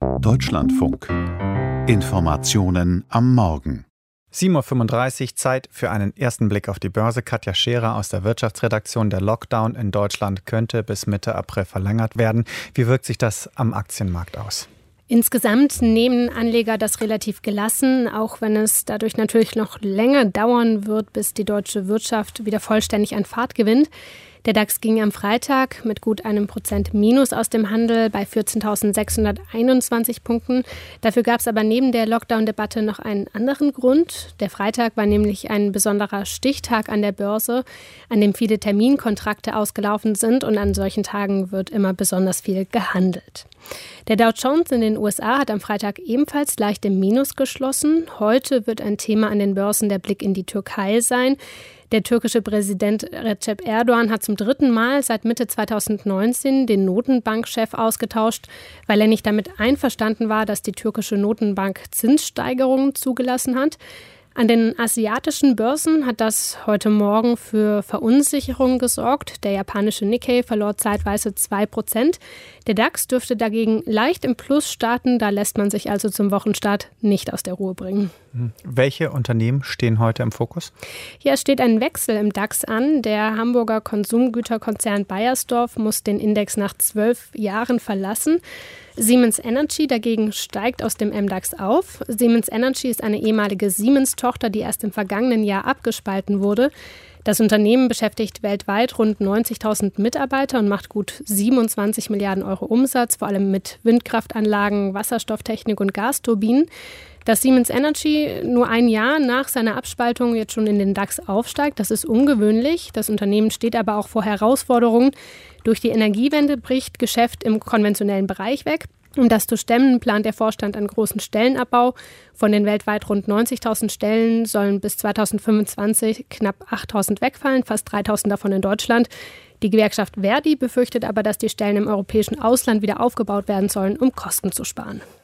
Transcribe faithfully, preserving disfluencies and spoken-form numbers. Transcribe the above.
Deutschlandfunk. Informationen am Morgen. sieben Uhr fünfunddreißig, Zeit für einen ersten Blick auf die Börse. Katja Scherer aus der Wirtschaftsredaktion. Der Lockdown in Deutschland könnte bis Mitte April verlängert werden. Wie wirkt sich das am Aktienmarkt aus? Insgesamt nehmen Anleger das relativ gelassen, auch wenn es dadurch natürlich noch länger dauern wird, bis die deutsche Wirtschaft wieder vollständig an Fahrt gewinnt. Der DAX ging am Freitag mit gut einem Prozent Minus aus dem Handel bei vierzehntausendsechshunderteinundzwanzig Punkten. Dafür gab es aber neben der Lockdown-Debatte noch einen anderen Grund. Der Freitag war nämlich ein besonderer Stichtag an der Börse, an dem viele Terminkontrakte ausgelaufen sind, und an solchen Tagen wird immer besonders viel gehandelt. Der Dow Jones in den U S A hat am Freitag ebenfalls leicht im Minus geschlossen. Heute wird ein Thema an den Börsen der Blick in die Türkei sein. Der türkische Präsident Recep Erdogan hat zum dritten Mal seit Mitte zweitausendneunzehn den Notenbankchef ausgetauscht, weil er nicht damit einverstanden war, dass die türkische Notenbank Zinssteigerungen zugelassen hat. An den asiatischen Börsen hat das heute Morgen für Verunsicherung gesorgt. Der japanische Nikkei verlor zeitweise zwei Prozent. Der DAX dürfte dagegen leicht im Plus starten. Da lässt man sich also zum Wochenstart nicht aus der Ruhe bringen. Welche Unternehmen stehen heute im Fokus? Hier steht ein Wechsel im DAX an. Der Hamburger Konsumgüterkonzern Beiersdorf muss den Index nach zwölf Jahren verlassen. Siemens Energy dagegen steigt aus dem M DAX auf. Siemens Energy ist eine ehemalige Siemens-Tochter, die erst im vergangenen Jahr abgespalten wurde. Das Unternehmen beschäftigt weltweit rund neunzigtausend Mitarbeiter und macht gut siebenundzwanzig Milliarden Euro Umsatz, vor allem mit Windkraftanlagen, Wasserstofftechnik und Gasturbinen. Dass Siemens Energy nur ein Jahr nach seiner Abspaltung jetzt schon in den DAX aufsteigt, das ist ungewöhnlich. Das Unternehmen steht aber auch vor Herausforderungen. Durch die Energiewende bricht Geschäft im konventionellen Bereich weg. Um das zu stemmen, plant der Vorstand einen großen Stellenabbau. Von den weltweit rund neunzigtausend Stellen sollen bis zweitausendfünfundzwanzig knapp achttausend wegfallen, fast dreitausend davon in Deutschland. Die Gewerkschaft Verdi befürchtet aber, dass die Stellen im europäischen Ausland wieder aufgebaut werden sollen, um Kosten zu sparen.